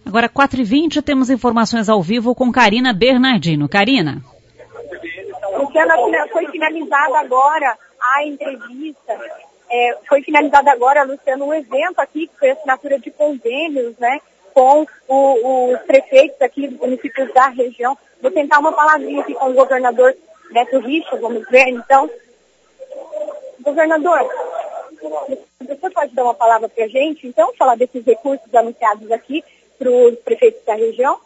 Agora, 4h20, temos informações ao vivo com Karina Bernardino. Karina. Luciana, foi finalizada agora a entrevista, foi finalizado agora, Luciano, um evento aqui, que foi a assinatura de convênios, né, com os prefeitos aqui dos municípios da região. Vou tentar uma palavrinha aqui com o governador Beto Richa, vamos ver, então. Governador, você pode dar uma palavra para a gente, então, falar desses recursos anunciados aqui para os prefeitos da região?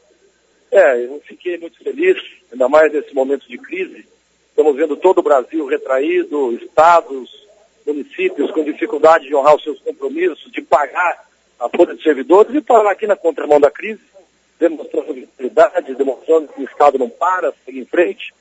Eu fiquei muito feliz, ainda mais nesse momento de crise. Estamos vendo todo o Brasil retraído, estados, municípios com dificuldade de honrar os seus compromissos, de pagar a folha de servidores e parar aqui na contramão da crise, demonstrando vitalidade, demonstrando que o Estado não para, segue em frente.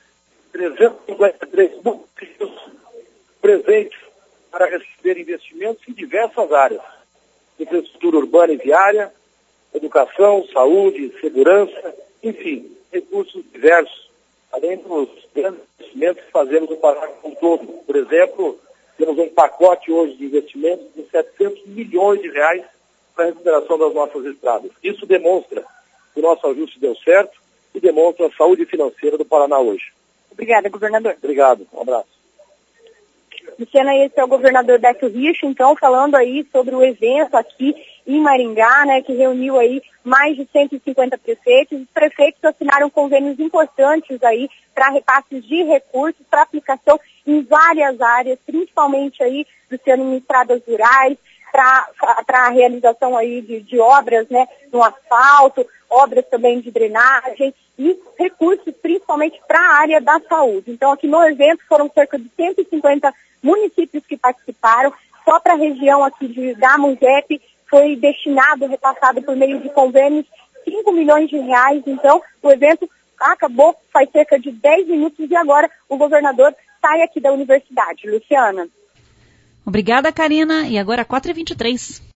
353 municípios presentes para receber investimentos em diversas áreas. Infraestrutura urbana e viária, educação, saúde, segurança, enfim, recursos diversos, além dos grandes investimentos que fazemos no Paraná como um todo. Por exemplo, temos um pacote hoje de investimentos de 700 milhões de reais para a recuperação das nossas estradas. Isso demonstra que o nosso ajuste deu certo e demonstra a saúde financeira do Paraná hoje. Obrigada, governador. Obrigado, um abraço. Luciana, esse é o governador Beto Richa, então, falando aí sobre o evento aqui em Maringá, né, que reuniu aí mais de 150 prefeitos. Os prefeitos assinaram convênios importantes aí para repasses de recursos, para aplicação em várias áreas, principalmente aí, Luciano, em estradas rurais, para a realização aí de obras, né, no asfalto, obras também de drenagem e recursos principalmente para a área da saúde. Então, aqui no evento foram cerca de 150 municípios que participaram. Só para a região aqui da MUNGEP foi destinado, repassado por meio de convênios, 5 milhões de reais. Então, o evento acabou faz cerca de 10 minutos e agora o governador sai aqui da universidade. Luciana. Obrigada, Karina. E agora 4h23.